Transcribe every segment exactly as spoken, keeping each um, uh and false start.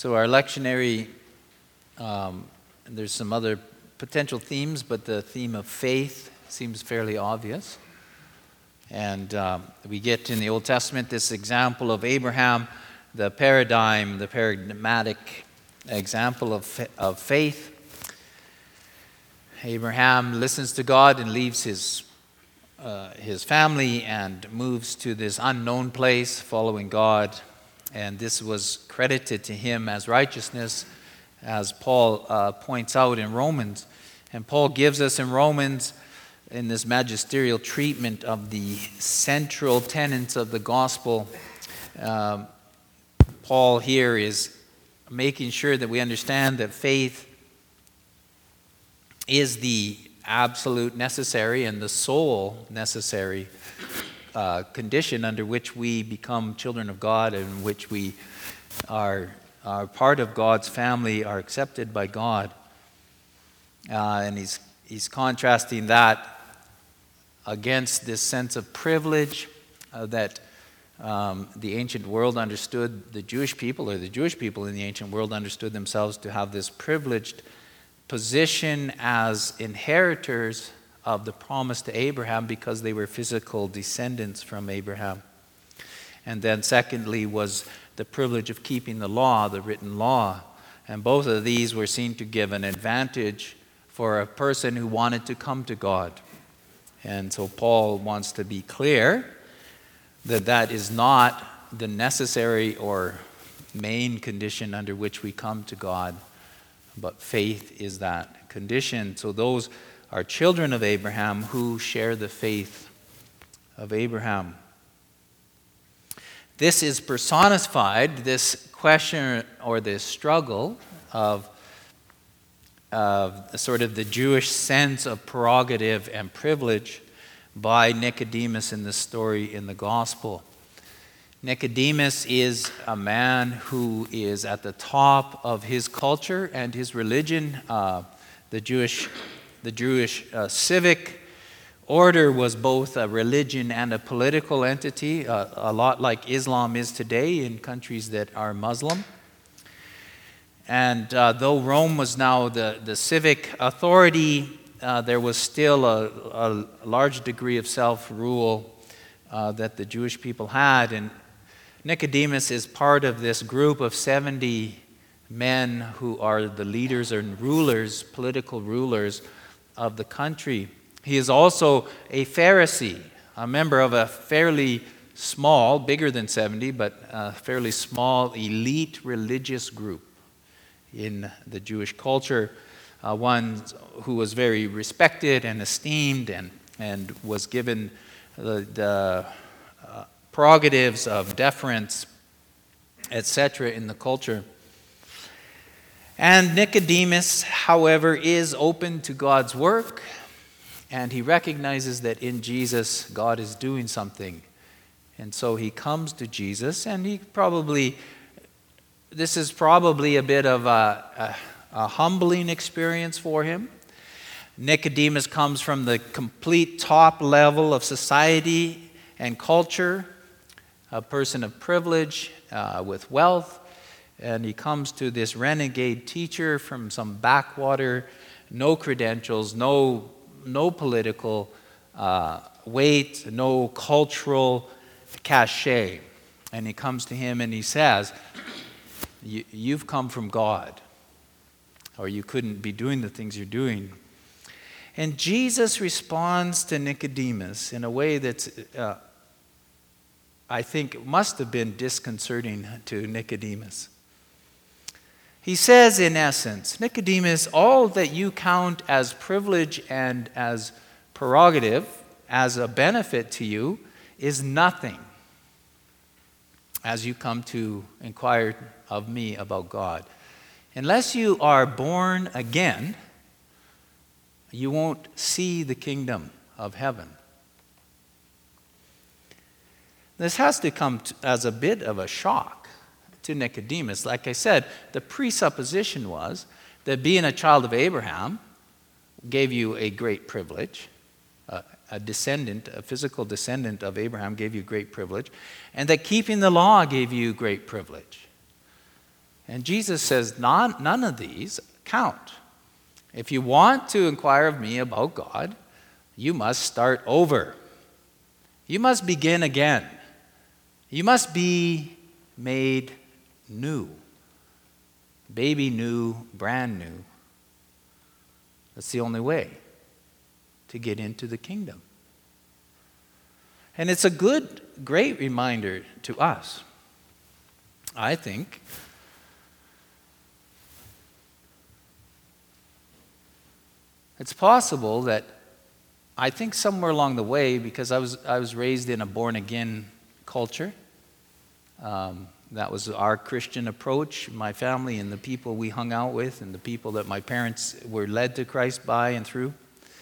So our lectionary, um, there's some other potential themes, but the theme of faith seems fairly obvious. And um, we get in the Old Testament this example of Abraham, the paradigm, the paradigmatic example of, of faith. Abraham listens to God and leaves his uh, his family and moves to this unknown place following God. And this was credited to him as righteousness, as Paul uh, points out in Romans. And Paul gives us in Romans, in this magisterial treatment of the central tenets of the gospel, um, Paul here is making sure that we understand that faith is the absolute necessary and the sole necessary uh, condition under which we become children of God, and in which we are, are part of God's family, are accepted by God. Uh, and he's, he's contrasting that against this sense of privilege uh, that um, the ancient world understood the Jewish people, or the Jewish people in the ancient world understood themselves to have this privileged position as inheritors of the promise to Abraham because they were physical descendants from Abraham. And then secondly was the privilege of keeping the law, the written law. And both of these were seen to give an advantage for a person who wanted to come to God. And so Paul wants to be clear that that is not the necessary or main condition under which we come to God, but faith is that condition. So those are children of Abraham who share the faith of Abraham. This is personified, this question or this struggle of, of sort of the Jewish sense of prerogative and privilege by Nicodemus in the story in the gospel. Nicodemus is a man who is at the top of his culture and his religion. Uh, the Jewish, the Jewish uh, civic order was both a religion and a political entity, uh, a lot like Islam is today in countries that are Muslim. And uh, though Rome was now the, the civic authority, uh, there was still a, a large degree of self-rule uh, that the Jewish people had. And Nicodemus is part of this group of seventy men who are the leaders and rulers, political rulers of the country. He is also a Pharisee, a member of a fairly small, bigger than seventy, but a fairly small elite religious group in the Jewish culture, uh, one who was very respected and esteemed and, and was given the, the uh, prerogatives of deference, et cetera in the culture. And Nicodemus, however, is open to God's work, and he recognizes that in Jesus, God is doing something. And so he comes to Jesus, and he probably, this is probably a bit of a, a, a humbling experience for him. Nicodemus comes from the complete top level of society and culture, a person of privilege uh, with wealth, and he comes to this renegade teacher from some backwater, no credentials, no, no political uh, weight, no cultural cachet. And he comes to him and he says, "You've come from God, or you couldn't be doing the things you're doing." And Jesus responds to Nicodemus in a way that's uh, I think must have been disconcerting to Nicodemus. He says, in essence, "Nicodemus, all that you count as privilege and as prerogative, as a benefit to you, is nothing as you come to inquire of me about God. Unless you are born again, you won't see the kingdom of heaven." This has to come to, as a bit of a shock to Nicodemus. Like I said, the presupposition was that being a child of Abraham gave you a great privilege. Uh, a descendant, a physical descendant of Abraham gave you great privilege, and that keeping the law gave you great privilege. And Jesus says, none, none of these count. If you want to inquire of me about God, you must start over. You must begin again. You must be made new. Baby new, brand new. That's the only way to get into the kingdom. And it's a good, great reminder to us, I think. It's possible that I think somewhere along the way, because I was I was raised in a born-again culture, um, that was our Christian approach, my family and the people we hung out with and the people that my parents were led to Christ by and through.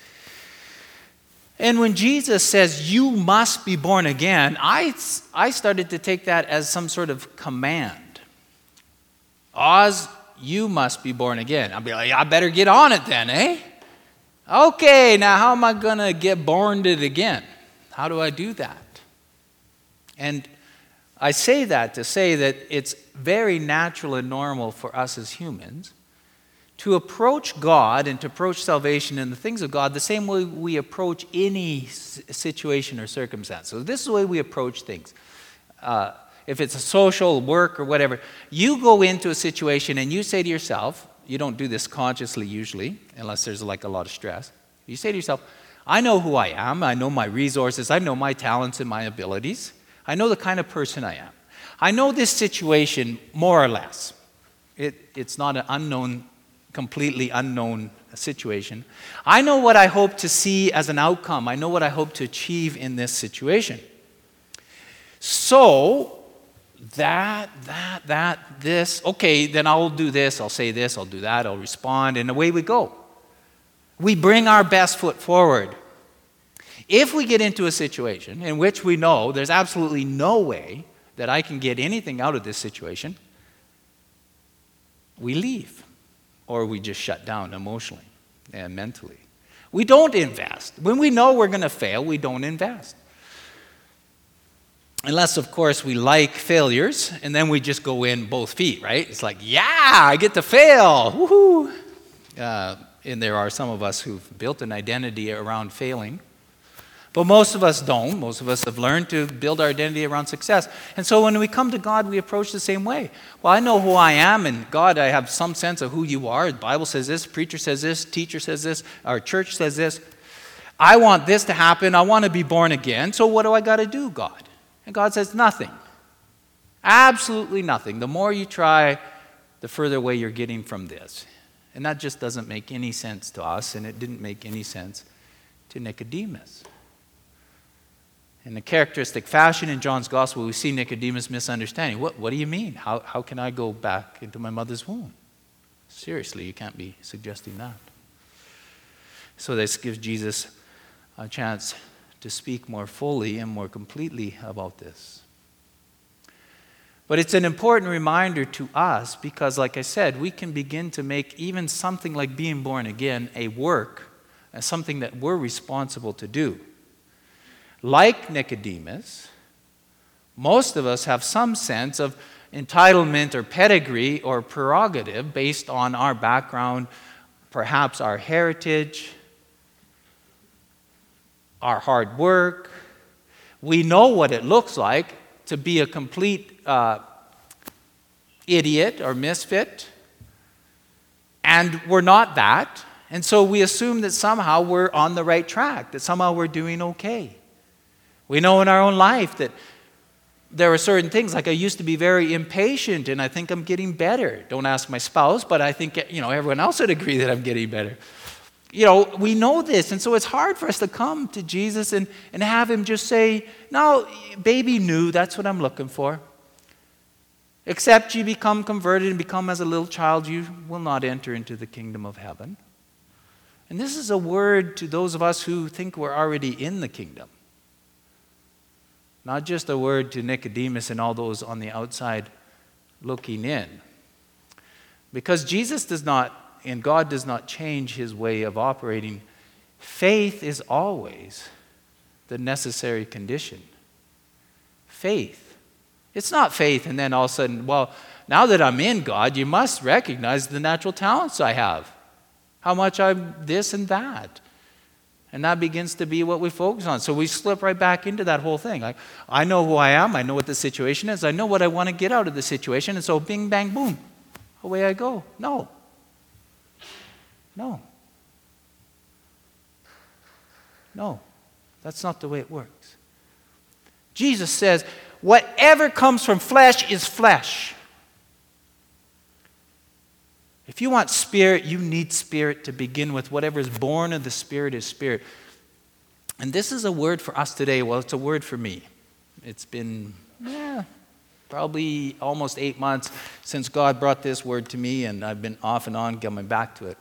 And when Jesus says, you must be born again, I, I started to take that as some sort of command. Oz, you must be born again. I'll be like, I better get on it then, eh? Okay, now how am I going to get born again? How do I do that? And I say that to say that it's very natural and normal for us as humans to approach God and to approach salvation and the things of God the same way we approach any situation or circumstance. So this is the way we approach things. Uh, if it's a social, work, or whatever, you go into a situation and you say to yourself, you don't do this consciously usually, unless there's like a lot of stress. You say to yourself, I know who I am, I know my resources, I know my talents and my abilities. I know the kind of person I am. I know this situation more or less. It, it's not an unknown, completely unknown situation. I know what I hope to see as an outcome. I know what I hope to achieve in this situation. So, that, that, that, this, okay, then I'll do this, I'll say this, I'll do that, I'll respond, and away we go. We bring our best foot forward. If we get into a situation in which we know there's absolutely no way that I can get anything out of this situation, we leave. Or we just shut down emotionally and mentally. We don't invest. When we know we're going to fail, we don't invest. Unless, of course, we like failures, and then we just go in both feet, right? It's like, yeah, I get to fail. Woohoo! Uh, and there are some of us who've built an identity around failing. But most of us don't. Most of us have learned to build our identity around success. And so when we come to God, we approach the same way. Well, I know who I am, and God, I have some sense of who you are. The Bible says this, preacher says this, teacher says this, our church says this. I want this to happen. I want to be born again. So what do I got to do, God? And God says nothing. Absolutely nothing. The more you try, the further away you're getting from this. And that just doesn't make any sense to us, and it didn't make any sense to Nicodemus. In a characteristic fashion in John's Gospel, we see Nicodemus misunderstanding. What, what do you mean? How, how can I go back into my mother's womb? Seriously, you can't be suggesting that. So this gives Jesus a chance to speak more fully and more completely about this. But it's an important reminder to us because, like I said, we can begin to make even something like being born again a work, as something that we're responsible to do. Like Nicodemus, most of us have some sense of entitlement or pedigree or prerogative based on our background, perhaps our heritage, our hard work. We know what it looks like to be a complete uh, idiot or misfit, and we're not that. And so we assume that somehow we're on the right track, that somehow we're doing okay. We know in our own life that there are certain things, like I used to be very impatient, and I think I'm getting better. Don't ask my spouse, but I think, you know, everyone else would agree that I'm getting better. You know, we know this, and so it's hard for us to come to Jesus and, and have him just say, no, baby new, that's what I'm looking for. Except you become converted and become as a little child, you will not enter into the kingdom of heaven. And this is a word to those of us who think we're already in the kingdom. Not just a word to Nicodemus and all those on the outside looking in. Because Jesus does not, and God does not change his way of operating. Faith is always the necessary condition. Faith. It's not faith and then all of a sudden, well, now that I'm in God, you must recognize the natural talents I have. How much I'm this and that. And that begins to be what we focus on. So we slip right back into that whole thing. Like, I know who I am. I know what the situation is. I know what I want to get out of the situation. And so bing, bang, boom. Away I go. No. No. No. That's not the way it works. Jesus says, whatever comes from flesh is flesh. If you want spirit, you need spirit to begin with. Whatever is born of the Spirit is spirit. And this is a word for us today. Well, it's a word for me. It's been yeah, probably almost eight months since God brought this word to me, and I've been off and on coming back to it.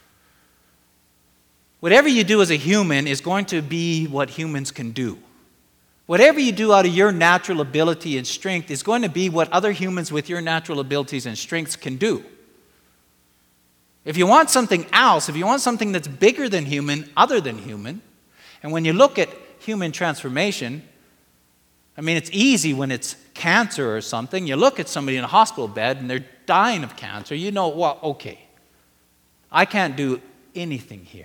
Whatever you do as a human is going to be what humans can do. Whatever you do out of your natural ability and strength is going to be what other humans with your natural abilities and strengths can do. If you want something else, if you want something that's bigger than human, other than human, and when you look at human transformation, I mean, it's easy when it's cancer or something. You look at somebody in a hospital bed and they're dying of cancer, you know, well, okay, I can't do anything here.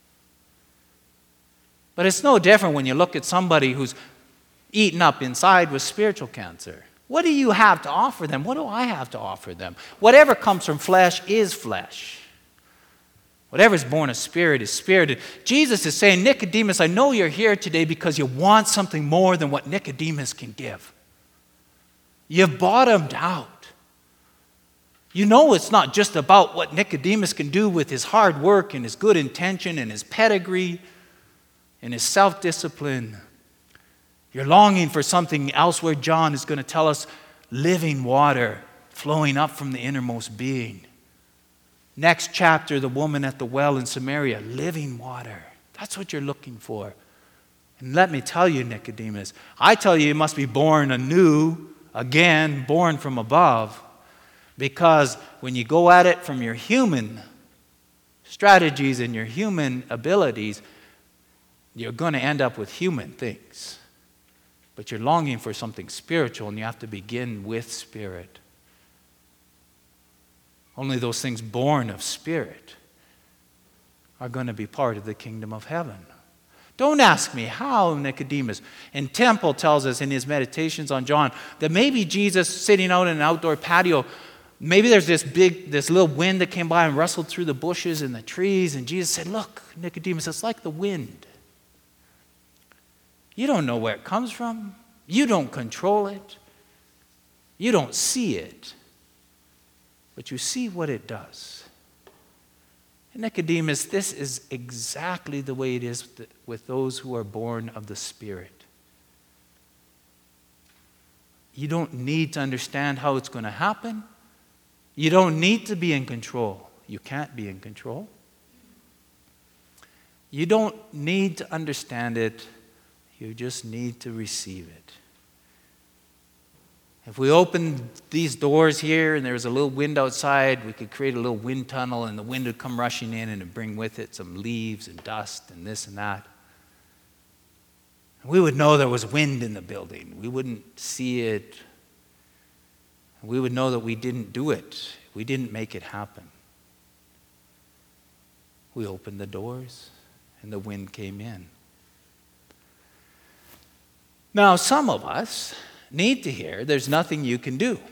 But it's no different when you look at somebody who's eaten up inside with spiritual cancer. What do you have to offer them? What do I have to offer them? Whatever comes from flesh is flesh. Whatever is born of spirit is spirit. Jesus is saying, Nicodemus, I know you're here today because you want something more than what Nicodemus can give. You've bottomed out. You know it's not just about what Nicodemus can do with his hard work and his good intention and his pedigree and his self-discipline. You're longing for something else where John is going to tell us living water flowing up from the innermost being. Next chapter, the woman at the well in Samaria, living water. That's what you're looking for. And let me tell you, Nicodemus, I tell you, you must be born anew, again, born from above. Because when you go at it from your human strategies and your human abilities, you're going to end up with human things. But you're longing for something spiritual, and you have to begin with spirit. Only those things born of spirit are going to be part of the kingdom of heaven. Don't ask me how, Nicodemus. And Temple tells us in his meditations on John that maybe Jesus sitting out in an outdoor patio, maybe there's this big, this little wind that came by and rustled through the bushes and the trees, and Jesus said, look, Nicodemus, it's like the wind. You don't know where it comes from. You don't control it. You don't see it. But you see what it does. And Nicodemus, this is exactly the way it is with those who are born of the Spirit. You don't need to understand how it's going to happen. You don't need to be in control. You can't be in control. You don't need to understand it. You just need to receive it. If we open these doors here and there was a little wind outside, we could create a little wind tunnel and the wind would come rushing in and it'd bring with it some leaves and dust and this and that. We would know there was wind in the building. We wouldn't see it. We would know that we didn't do it. We didn't make it happen. We opened the doors and the wind came in. Now, some of us need to hear there's nothing you can do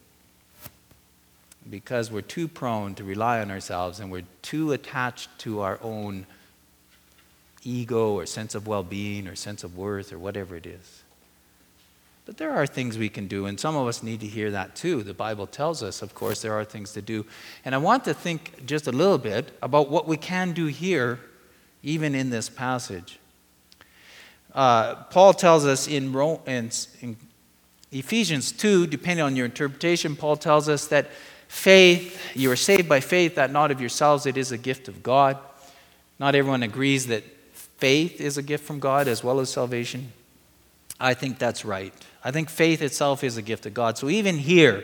because we're too prone to rely on ourselves and we're too attached to our own ego or sense of well-being or sense of worth or whatever it is. But there are things we can do, and some of us need to hear that too. The Bible tells us, of course, there are things to do. And I want to think just a little bit about what we can do here, even in this passage. Uh, Paul tells us in, Ro- in, in Ephesians two, depending on your interpretation, Paul tells us that faith, you are saved by faith, that not of yourselves, it is a gift of God. Not everyone agrees that faith is a gift from God as well as salvation. I think that's right. I think faith itself is a gift of God. So even here,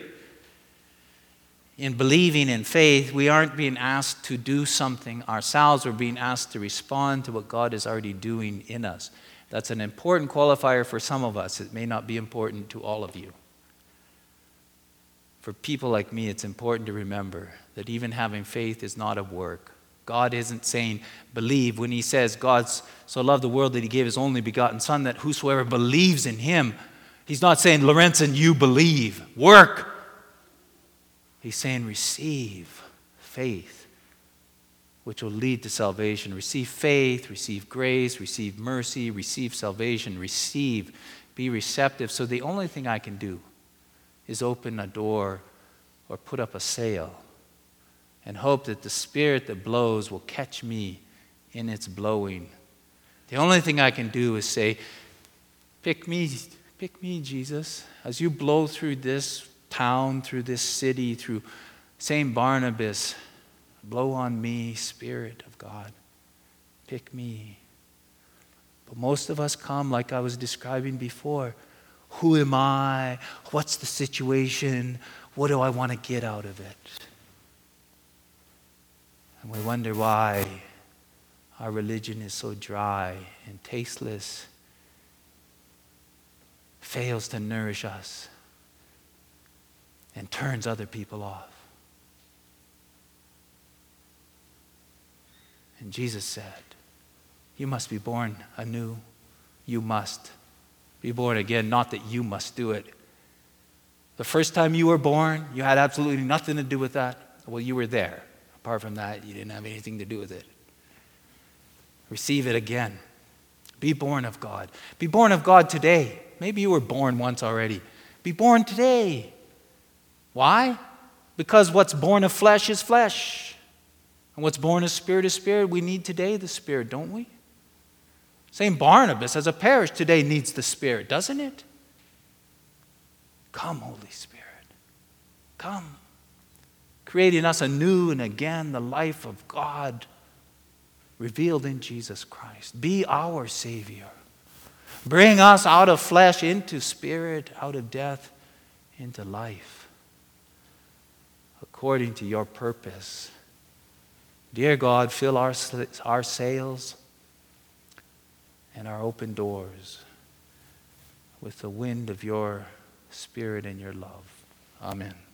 in believing in faith, we aren't being asked to do something ourselves. We're being asked to respond to what God is already doing in us. That's an important qualifier for some of us. It may not be important to all of you. For people like me, it's important to remember that even having faith is not a work. God isn't saying believe when he says God so loved the world that he gave his only begotten Son, that whosoever believes in him. He's not saying, Lorenzen, you believe. Work. He's saying receive faith, which will lead to salvation. Receive faith, receive grace, receive mercy, receive salvation, receive. Be receptive. So the only thing I can do is open a door or put up a sail and hope that the Spirit that blows will catch me in its blowing. The only thing I can do is say, pick me, pick me, Jesus. As you blow through this town, through this city, through Saint Barnabas, blow on me, Spirit of God. Pick me. But most of us come like I was describing before. Who am I? What's the situation? What do I want to get out of it? And we wonder why our religion is so dry and tasteless, fails to nourish us, and turns other people off. And Jesus said, you must be born anew. You must be born again, not that you must do it. The first time you were born, you had absolutely nothing to do with that. Well, you were there. Apart from that, you didn't have anything to do with it. Receive it again. Be born of God. Be born of God today. Maybe you were born once already. Be born today. Why? Because what's born of flesh is flesh. And what's born of spirit is spirit. We need today the Spirit, don't we? Saint Barnabas as a parish today needs the Spirit, doesn't it? Come, Holy Spirit. Come. Creating us anew and again the life of God revealed in Jesus Christ. Be our Savior. Bring us out of flesh into spirit, out of death into life, according to your purpose. Dear God, fill our, our sails and our open doors with the wind of your Spirit and your love. Amen.